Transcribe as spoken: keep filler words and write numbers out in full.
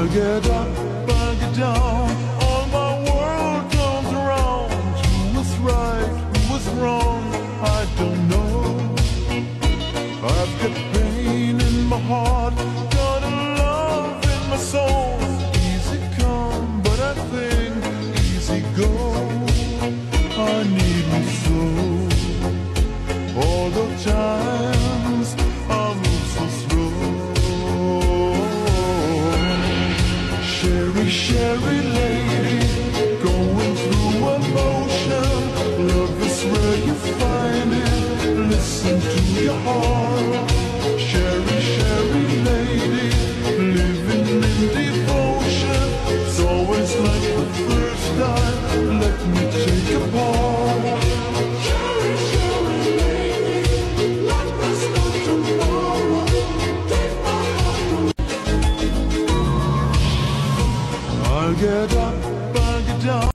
I get up, I get down, all my world comes around. Who was right, who was wrong, I don't know. I've got pain in my heart, got a love in my soul. Easy come, but I think easy go. I need me so. All the times I move so slow. Sherry, Sherry lady, going through emotion. Love is where you find it. Listen to your heart. Sherry, Sherry lady, living in devotion. It's always like the first time. Let me take a part. Sherry, Sherry lady, like the start tomorrow. Take my heart. I get up, I get down.